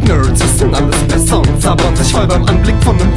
Comic-Nerds wissen alles besser und sabbern sich voll beim Anblick von nem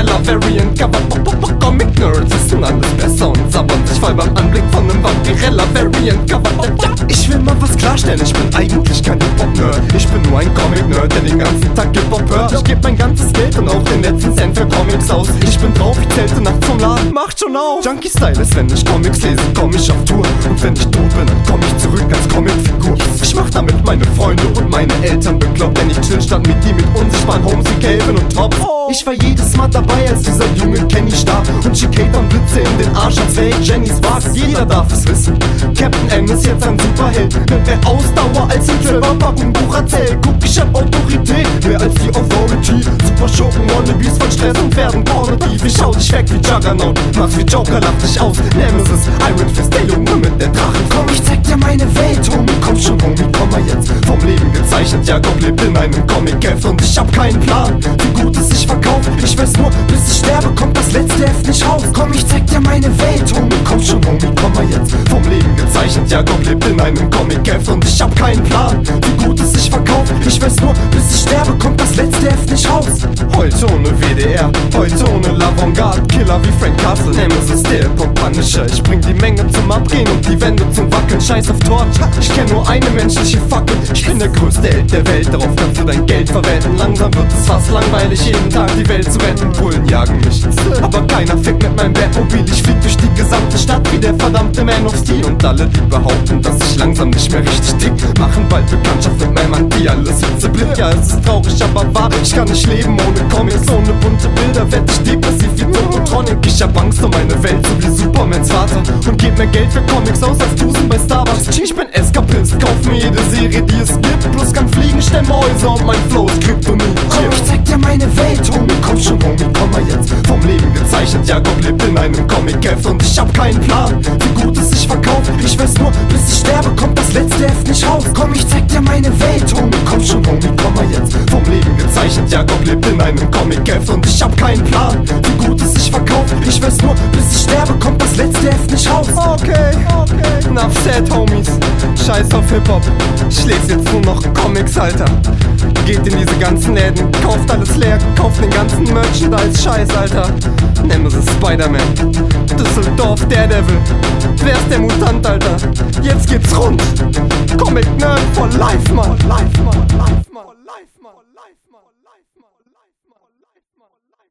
Vampirella-Variant-Cover. Comic-Nerds wissen alles besser und sabbern sich voll beim Anblick von nem Vampirella-Variant-Cover. Ich will mal was klarstellen, ich bin eigentlich kein Hip-Hop-Nerd. Ich bin nur ein Comic-Nerd, der den ganzen Tag Hip-Hop hört. Ich geb mein ganzes Geld und auch den letzten Cent für Comics aus. Ich bin drauf, ich zählte nachts vom Laden, macht schon auf. Junkie-Style ist, wenn ich Comics lese, komm ich auf Tour. Und wenn ich tot bin, dann komm ich zurück als Comicfigur. Ich mach damit meine Freunde und meine Eltern bekloppt, denn ich chill statt mit die mit unsichtbaren Homes wie Calvin und Tropf. Ich war jedes Mal dabei, als dieser junge Kenny starb und Chicane Blitze in den Arsch, als wär ich Jennys Bart. Jeder darf es wissen, Captain M ist jetzt ein Superheld mit mehr Ausdauer als ein Silberpackung-Buch erzählt. Guck, ich hab Autorität, mehr als die Authority. Super Schurken, Wannabes von Stress und werden pornotief. Ich schau dich weg wie Juggernaut, mach's wie Joker, lach dich aus. Nemesis, Iron Fist, der Junge mit der Drachen. Komm, ich zeig dir meine Welt, Homie, komm schon, Homie, komm mal jetzt. Vom Leben gezeichnet, Jakob lebt in einem Comic-Heft und ich hab keinen Plan, wie gut es sich verkauft. Ich weiß nur, bis ich sterbe, kommt das letzte Heft nicht raus. Komm, ich zeig dir meine Welt, Homie, komm schon, Homie, komm mal jetzt. Vom Leben gezeichnet, Jakob lebt in einem Comic-Heft und ich hab keinen Plan, wie gut es sich verkauft. Ich weiß nur, bis ich sterbe, kommt das letzte Heft nicht raus. Heute ohne WDR, heute ohne L'Avantgarde, Killer wie Frank Castle, Nemesis, der Hip-Hop-Punisher. Ich bring die Menge zum Abgehen und die Wände zum Wackeln, scheiß auf Torch. Ich kenn nur eine menschliche Fackel, ich bin der größte Held der Welt, darauf kannst du dein Geld verwenden. Langsam wird es fast langweilig, jeden Tag die Welt zu retten. Bullen jagen mich, aber keiner fickt mit meinem Batmobil. Ich flieg durch die gesamte Stadt wie der verdammte Man of Steel. Und alle, die behaupten, dass ich langsam nicht mehr richtig tick, machen bald Bekanntschaft mit meinem Anti. Alles wird zerblitt, ja es ist traurig, aber wahr. Ich kann nicht leben ohne Comics, ohne bunte Bilder werd ich depressiv wie Turbotronic. Ich hab Angst um meine Welt, so wie Supermans Vater, und geb mehr Geld für Comics aus als Tusen bei Starbucks. Ich bin Eskapist, kauf mir jede Serie, die es gibt, plus kann fliegen, stemme Häuser und mein Flow ist Kryptonit. Komm, ich zeig dir meine Welt, Homie, komm schon, Homie, komm mal jetzt. Vom Leben gezeichnet, Jakob lebt in einem Comic-Heft und ich hab keinen Plan, wie gut es sich verkauft. Ich weiß nur, bis ich sterbe, kommt das letzte Heft nicht raus. Komm, ich zeig dir meine Welt, Homie, komm schon, Homie, komm mal jetzt. Vom Leben gezeichnet, Jakob lebt in einem Comic-Heft und ich hab keinen Plan, wie gut es sich verkauft. Ich weiß nur, bis ich sterbe, kommt das letzte Heft nicht raus. Okay, enough said, Homies. Scheiß auf Hip-Hop, ich lese jetzt nur noch Comics, Alter. Geht in diese ganzen Läden, kauft alles leer, kauft den ganzen Merchandise, Scheiß, Alter. Nemesis, Spider-Man, Düsseldorf, Daredevil. Wer ist der Mutant, Alter? Jetzt geht's rund. Comic Nerd for life, man.